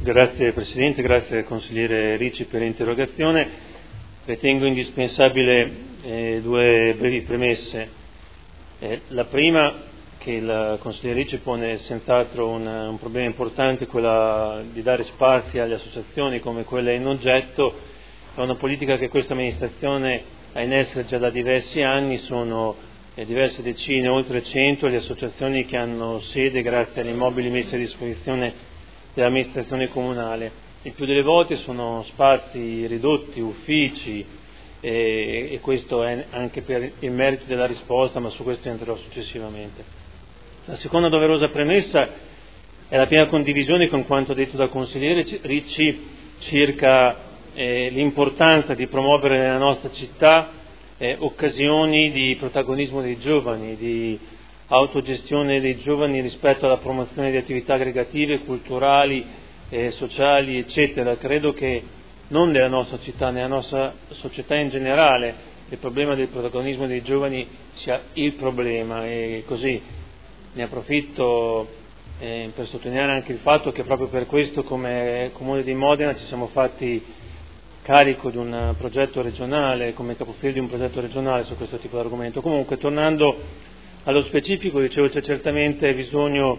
Grazie Presidente, grazie al consigliere Ricci per l'interrogazione. Ritengo indispensabile due brevi premesse. La prima, che il consigliere Ricci pone senz'altro un problema importante, quella di dare spazi alle associazioni come quelle in oggetto. È una politica che questa amministrazione ha in essere già da diversi anni, sono diverse decine, oltre 100 le associazioni che hanno sede grazie agli immobili messi a disposizione dell'amministrazione comunale. Il più delle volte sono spazi ridotti, uffici, e questo è anche per il merito della risposta, ma su questo entrerò successivamente. La seconda doverosa premessa è la piena condivisione con quanto detto dal consigliere Ricci circa l'importanza di promuovere nella nostra città occasioni di protagonismo dei giovani, di autogestione dei giovani rispetto alla promozione di attività aggregative, culturali, sociali, eccetera. Credo che non nella nostra città, nella nostra società in generale, il problema del protagonismo dei giovani sia il problema, e così ne approfitto per sottolineare anche il fatto che proprio per questo come Comune di Modena ci siamo fatti carico di un progetto regionale, come capofilo di un progetto regionale su questo tipo di argomento. Comunque, tornando allo specifico, dicevo, c'è certamente bisogno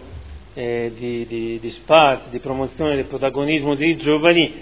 di spazi, di promozione del protagonismo dei giovani,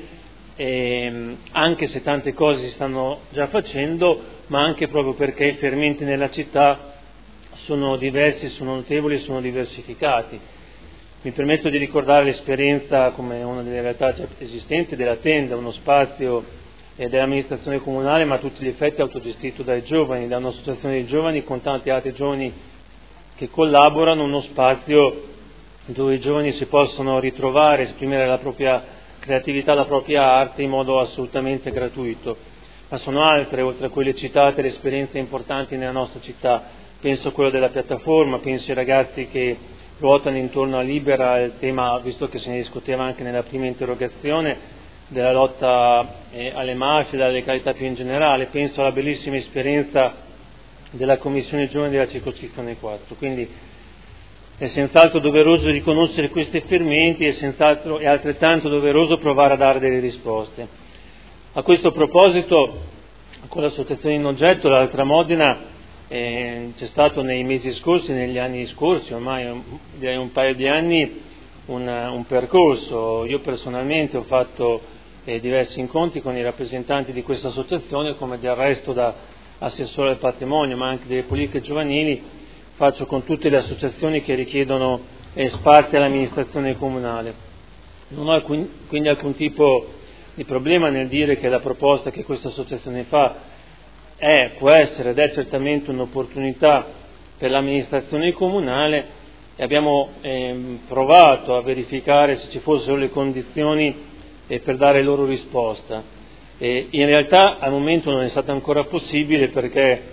anche se tante cose si stanno già facendo, ma anche proprio perché i fermenti nella città sono diversi, sono notevoli e sono diversificati. Mi permetto di ricordare l'esperienza, come una delle realtà già esistenti, della Tenda, uno spazio dell'amministrazione comunale, ma a tutti gli effetti autogestito dai giovani, da un'associazione di giovani con tanti altri giovani che collaborano, uno spazio dove i giovani si possono ritrovare, esprimere la propria creatività, la propria arte in modo assolutamente gratuito. Ma sono altre, oltre a quelle citate, le esperienze importanti nella nostra città. Penso a quello della piattaforma, penso ai ragazzi che ruotano intorno a Libera, il tema, visto che se ne discuteva anche nella prima interrogazione, della lotta alle mafie, della legalità più in generale. Penso alla bellissima esperienza della Commissione Giovani della Circoscrizione 4. Quindi è senz'altro doveroso riconoscere questi fermenti, è altrettanto doveroso provare a dare delle risposte. A questo proposito, con l'associazione in oggetto, l'altra Modena, c'è stato nei mesi scorsi, negli anni scorsi, ormai direi un paio di anni, un percorso. Io personalmente ho fatto diversi incontri con i rappresentanti di questa associazione, come del resto da assessore al patrimonio, ma anche delle politiche giovanili, faccio con tutte le associazioni che richiedono spazi all'amministrazione comunale. Non ho quindi alcun tipo di problema nel dire che la proposta che questa associazione fa può essere ed è certamente un'opportunità per l'amministrazione comunale, e abbiamo provato a verificare se ci fossero le condizioni per dare loro risposta. In realtà al momento non è stato ancora possibile, perché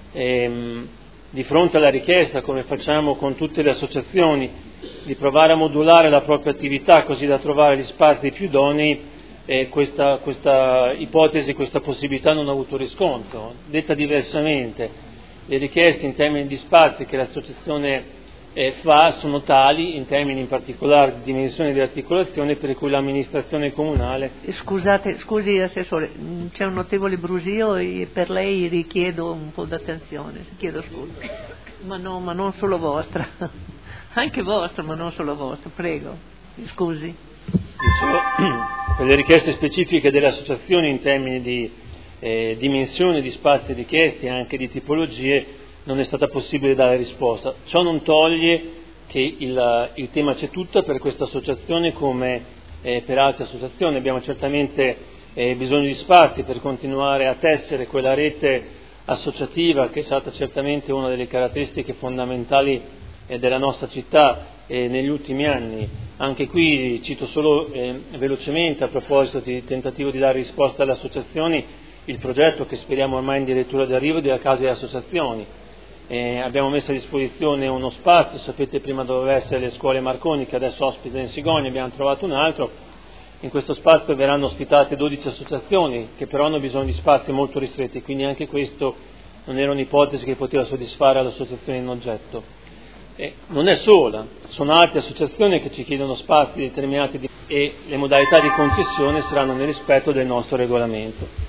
di fronte alla richiesta, come facciamo con tutte le associazioni, di provare a modulare la propria attività così da trovare gli spazi più idonei, questa ipotesi, questa possibilità non ha avuto riscontro. Detta diversamente, le richieste in termini di spazi che l'associazione fa sono tali, in termini in particolare di dimensione di articolazione, per cui l'amministrazione comunale... Scusi Assessore, c'è un notevole brusio e per lei richiedo un po' d'attenzione, chiedo scusa, ma non solo vostra, anche vostra, ma non solo vostra, prego, scusi. Dicevo, per le richieste specifiche delle associazioni in termini di dimensione di spazi richiesti e anche di tipologie, non è stata possibile dare risposta. Ciò non toglie che il tema c'è tutto per questa associazione come per altre associazioni. Abbiamo certamente bisogno di spazi per continuare a tessere quella rete associativa che è stata certamente una delle caratteristiche fondamentali della nostra città negli ultimi anni. Anche qui cito solo velocemente, a proposito di tentativo di dare risposta alle associazioni, il progetto che speriamo ormai in dirittura d'arrivo della Casa delle Associazioni. Abbiamo messo a disposizione uno spazio, sapete prima doveva essere le scuole Marconi, che adesso ospitano in Sigogna, abbiamo trovato un altro. In questo spazio verranno ospitate 12 associazioni, che però hanno bisogno di spazi molto ristretti, quindi anche questo non era un'ipotesi che poteva soddisfare l'associazione in oggetto. Non è sola, sono altre associazioni che ci chiedono spazi determinati e le modalità di concessione saranno nel rispetto del nostro regolamento.